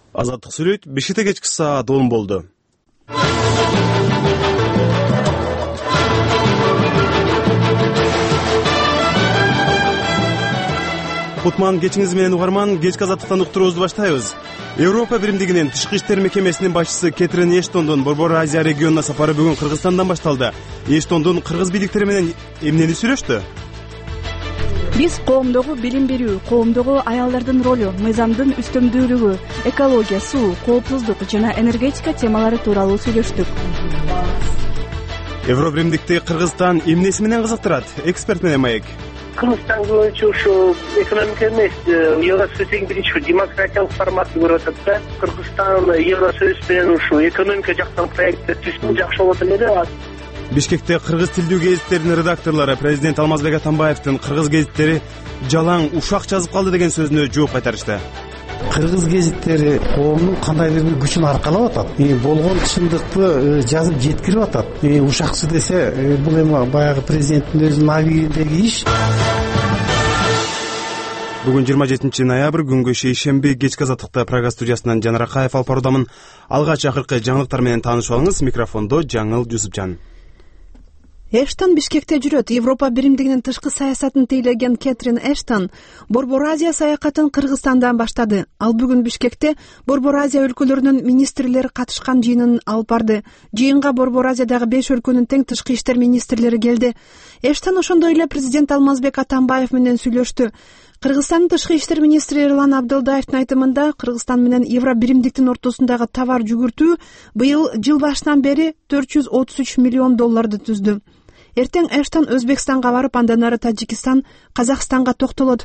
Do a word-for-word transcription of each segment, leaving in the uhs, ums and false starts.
Азаттык сүрөйт бешите кечки саат он болду. Кутман кечиңиз менен угарман, кечки азаттыктан уктуруубузду баштайбыз. Европа биримдигинин тышкы иштер мекемесинин башчысы Кэтрин Эштондун Борбор Азия регионуна сапары бүгүн Кыргызстандан башталды. Эштондун кыргыз бийликтери менен эмнени сүйлөштү? Биз коомдогу билим берүү, коомдогу аялдардын ролу, мыйзамдын үстөмдүүлүгү, экология, суу, коопсуздук жана энергетика темалары тууралуу сүйлөштүк. Евробиримдикти Кыргызстан эмнеси менен кызыктырат? Эксперт менен маек. Кыргызстан көбүнчө ушу экономика эмес, Евросоюздун биринчи демократиялык форматын көрүп атат да. Кыргызстан Евросоюз менен ушу экономика жактан проекттер түзүп жакшы болот эле деп. Бишкекте кыргыз тилдүү гезиттердин редакторлору президент Алмазбек Атамбаевдин кыргыз гезиттери жалаң ушак жазып калды деген сөзүнө жооп кайтарышты. Кыргыз гезиттери коомдун кандайдыр бир күчүн аркалап атат. Болгон чындыкты жазып жеткирип атат. Ушакчы десе, бул эми баягы президенттин өзүнүн абийиндеги иш. Бүгүн жыйырма жетинчи ноябрь күнгө шейшемби кечки азаттыкта программа студиясынан Жанар Акаев алып баруудамын. Алгач акыркы жаңылыктар менен таанышып алыңыз. Микрофондо Жаңыл Жусупжан. Эштон Бишкекте жүрөт. Европа биримдигинин тышкы саясатын тейлеген Кэтрин Эштон Борбор Азия саякатын Кыргызстандан баштады. Ал бүгүн Бишкекте Борбор Азия өлкөлөрүнүн министрлери катышкан жыйынын алып барды. Жыйынга Борбор Азиядагы беш өлкөнүн тең тышкы иштер министрлери келди. Эштон ошондой эле президент Алмазбек Атамбаев менен сүйлөштү. Кыргызстандын тышкы иштер министри Эрлан Абдылдаевдин айтымында, Кыргызстан менен Евро биримдиктин ортосундагы товар жүгүртүү быйыл жыл башынан бери төрт жүз отуз үч миллион долларды түздү. Эртең Эштон Өзбекстанга барып, андан ары Тажикстан, Казакстанга токтолот.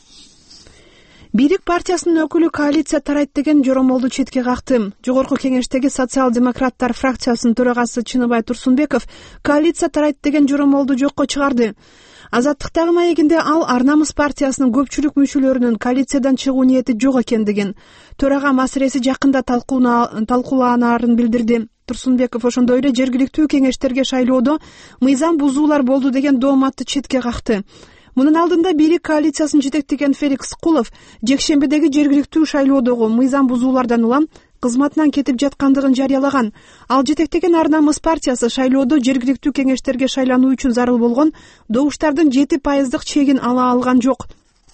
Бийлик партиясынын өкүлү коалиция тарайт деген жоромолду четке какты. Жогорку кеңештеги социал-демократтар фракциясынын төрагасы Чыныбай Турсунбеков коалиция тарайт деген жоромолду жокко чыгарды. Азаттыктагы маегинде ал Ар намыс партиясынын көпчүлүк мүчөлөрүнүн коалициядан чыгуу ниети жок экендигин, төрага маселеси жакында талкууланаарын билдирди. Турсунбеков ошондой эле жергиликтүү кеңештерге шайлоодо мыйзам бузуулар болду деген дооматты четке какты. Мунун алдында бийлик коалициясын жетектеген Феликс Кулов жекшембидеги жергиликтүү шайлоодогу мыйзам бузуулардан улам кызматынан кетип жаткандыгын жарыялаган. Ал жетектеген Ар намыс партиясы шайлоодо жергиликтүү кеңештерге шайлануу үчүн зарыл болгон добуштардын жети пайыздык чегин ала алган жок.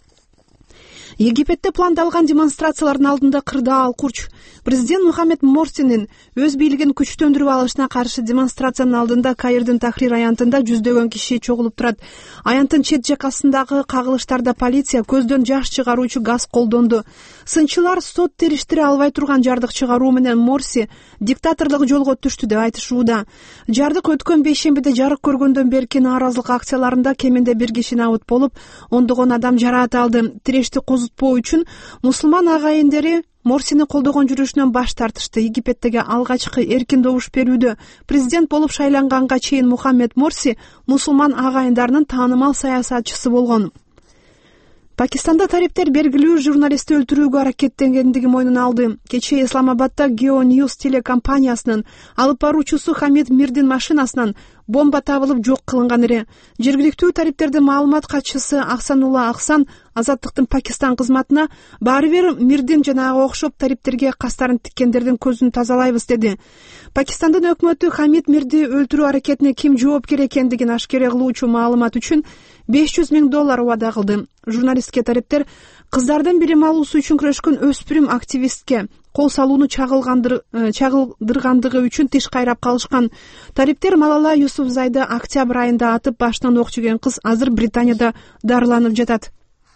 Египетте пландалган демонстрациялардын алдында кырдаал курч. Президент Мухаммед Морсинин өз бийлигин күчтөндүрүп алышына каршы демонстрациянын алдында Каирдин Тахрир аянтында жүздөгөн киши чогулуп турат. Аянттын чет жакасындагы кагылыштарда полиция көздөн жаш чыгаруучу газ колдонду. Сынчылар сот териштире албай турган жардык чыгаруу менен Морси диктаторлук жолго түштү деп айтышууда. Жардык өткөн бейшембиде жарык көргөндөн берки нааразылык акцияларында кеминде бир киши набыт болуп, ондогон адам жараат алды. Тирешти козутпоо үчүн мусулман агайындары Морсини колдогон жүрүшүнөн баш тартышты. Египеттеги алгачкы эркин добуш берүүдө президент болуп шайланганга чейин Мухаммед Морси мусулман агайындарынын таанымал саясатчысы болгон. Пакистанда тариптер белгилүү журналистти өлтүрүүгө аракеттенгендиги мойнуна алды. Кечээ Исламабадда Geo News телекомпаниясынын алып баруучусу Хамид Мирдин машинасынан бомба табылып жок кылынган эле. Жергиликтүү тариптердин маалымат катчысы Ахсанулла Ахсан Азаттыктын Пакистан кызматына баары бир Мирдин жанагы окшоп тариптерге кастарын тиккендердин көзүн тазалайбыз деди. Пакистандын өкмөтү Хамид Мирди өлтүрүү аракетине ким жоопкер экендигин ашкере кылуучу маалымат үчүн беш жүз миң доллар убада кылды. Журналистке тариптер кыздардын билим алуусу үчүн күрөшкөн өспүрүм активистке кол салууну чагылдыргандыгы үчүн тиш кайрап калышкан. Тариптер Малала Юсуфзайды октябрь айында атып башынан ок жеген кыз азыр Британияда дарыланып жатат.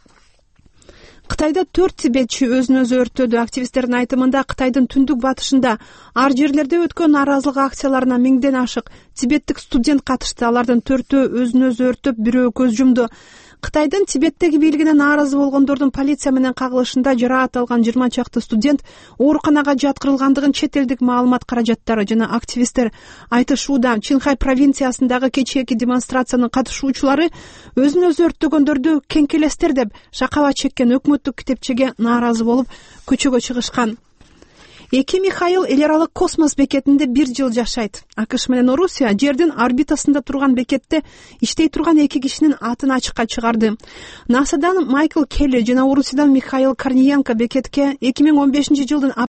Кытайда төрт тибетчи өзүн өзү өрттөдү. Активисттердин айтымында Кытайдын түндүк батышында ар жерлерде өткөн нааразылык акцияларына миңден ашык тибеттик студент катышты. Алардын төртөө өзүн өзү өрттөп, бирөө көз жумду. Кытайдын Тибеттеги бийлигине нааразы болгондордун полиция менен кагылышында жараат алган жыйырма чакты студент ооруканага жаткырылгандыгын чет элдик маалымат каражаттары жана активисттер айтышууда. Чинхай провинциясындагы кечээки демонстрациянын катышуучулары өзүн өзү өрттөгөндөрдү кеңкелестер деп шакаба чеккен өкмөттүк китепчеге нааразы болуп көчөгө чыгышкан. Эки Михаил эл аралык космос бекетинде бир жыл жашайт. АКШ менен Орусия жердин орбитасында турган бекетте иштей турган эки кишинин атын ачыкка чыгарды. НАСАдан Майкл Келли жана Орусиядан Михаил Корниенко бекетке эки миң он бешинчи жылдын